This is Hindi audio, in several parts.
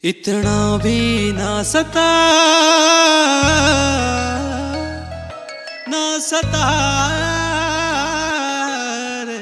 इतना भी ना सता रे।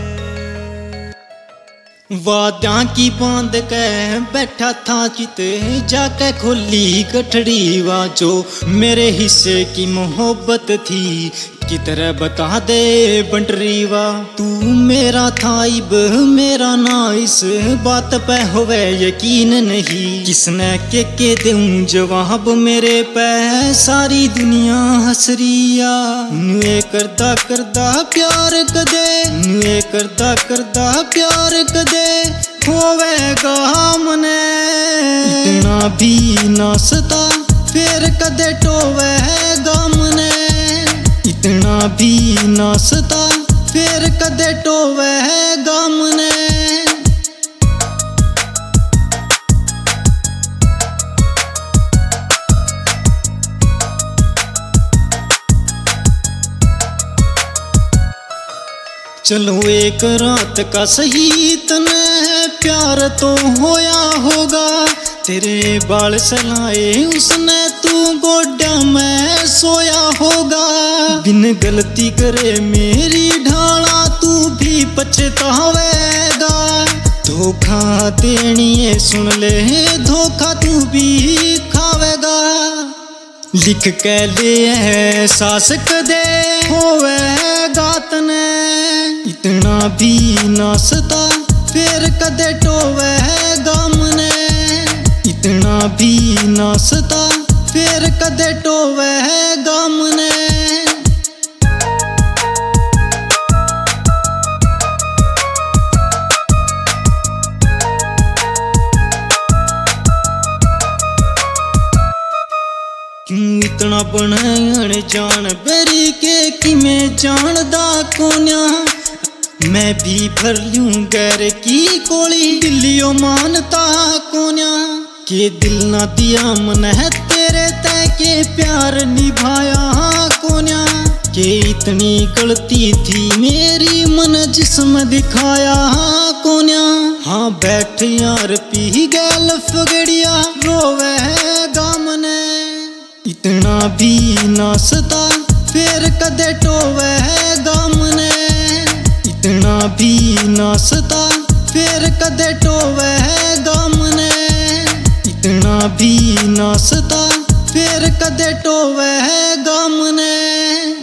वाद्यां की बांध के बैठा था चित जाके खोली गठड़ी जो मेरे हिस्से की मोहब्बत थी की तरह बता दे बंटरीवा। तू मेरा था इब मेरा ना इस बात पे होवे यकीन नहीं। किसने के दूं जवाब मेरे पे सारी दुनिया हसरिया। नुए करदा करदा प्यार कदे नुए करदा करदा प्यार कदे होवेगा मने। इतना भी ना सता फिर कदे टोवेगा मने। इतना भी ना सता फिर कदे टोवेगा मने। चलो एक रात का सही तने प्यार तो होया होगा। तेरे बाल सलाए उसने तू गोड्या में सोया होगा। बिन गलती करे मेरी ढाला तू भी पछतावेगा। धोखा देनी है सुन ले धोखा तू भी खावेगा। लिख के ले एहसास कदे होवेगा तने। इतना भी ना सता फिर कदे टोवेगा मने। इतना भी ना सता फिर कदे टोवेगा मने। क्यों इतना बनन जान बेरी के कि मैं जानदा कोन्या। मैं भी भर लूं गैर की कोली दिलियो मानता कोन्या। के दिल ना दिया मन है तेरे तय के प्यार निभाया कोन्या। के इतनी गलती थी मेरी मन जिस्म दिखाया कोन्या। हाँ बैठ यार पी गैल फगड़िया रोवेगा मने। इतना भी ना सता फिर कदे टोवेगा मने। इतना भी ना सता फिर कदे टोवेगा मने। इतना भी ना सता फिर कदे टोवेगा मने।